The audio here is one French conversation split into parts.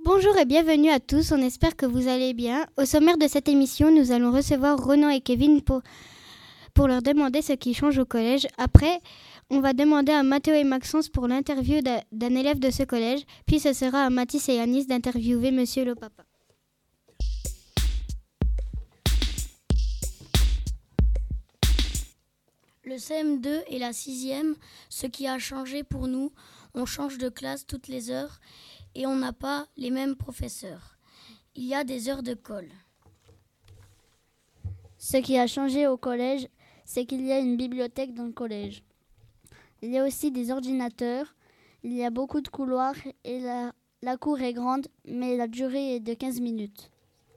Bonjour et bienvenue à tous, on espère que vous allez bien. Au sommaire de cette émission, nous allons recevoir Ronan et Kevin pour leur demander ce qui change au collège. Après, on va demander à Mathéo et Maxence pour l'interview d'un élève de ce collège. Puis ce sera à Mathis et Yanis d'interviewer Monsieur le Papa. Le CM2 est la 6e. Ce qui a changé pour nous, on change de classe toutes les heures et on n'a pas les mêmes professeurs. Il y a des heures de colle. Ce qui a changé au collège, c'est qu'il y a une bibliothèque dans le collège. Il y a aussi des ordinateurs, il y a beaucoup de couloirs et la cour est grande, mais la durée est de 15 minutes.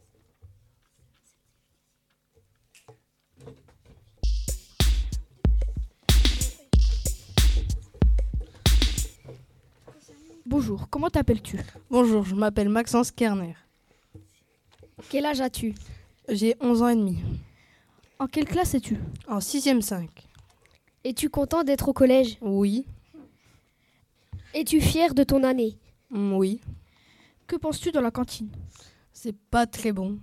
Bonjour, comment t'appelles-tu ? Bonjour, je m'appelle Maxence Kerner. Quel âge as-tu ? J'ai 11 ans et demi. En quelle classe es-tu ? En 6e 5. Es-tu content d'être au collège ? Oui. Es-tu fier de ton année ? Oui. Que penses-tu dans la cantine ? C'est pas très bon.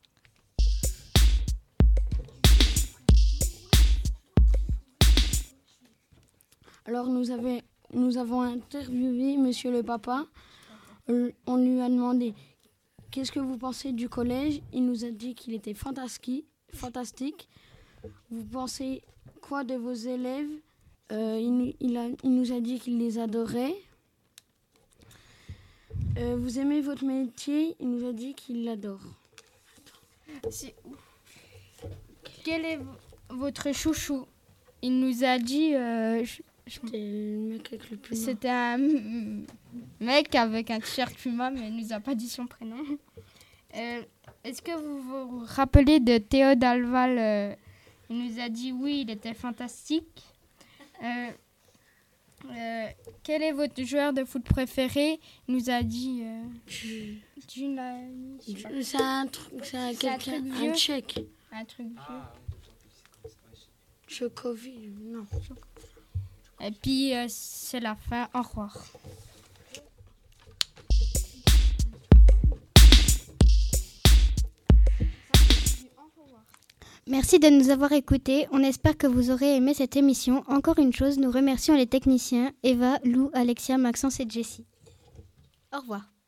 Alors nous avons interviewé Monsieur le Papa. On lui a demandé « Qu'est-ce que vous pensez du collège ?» Il nous a dit qu'il était fantastique. Vous pensez quoi de vos élèves ? Il nous a dit qu'il les adorait. Vous aimez votre métier ? Il nous a dit qu'il l'adore. Quel est votre chouchou ? Il nous a dit... C'était un mec avec un t-shirt Puma, mais il nous a pas dit son prénom. Est-ce que vous vous rappelez de Théo Dalval ? Il nous a dit oui, il était fantastique. Quel est votre joueur de foot préféré ? Il nous a dit... C'est un tchèque. Un truc vieux. Chocovi, non. Et puis, c'est la fin. Au revoir. Merci de nous avoir écoutés. On espère que vous aurez aimé cette émission. Encore une chose, nous remercions les techniciens Eva, Lou, Alexia, Maxence et Jessie. Au revoir.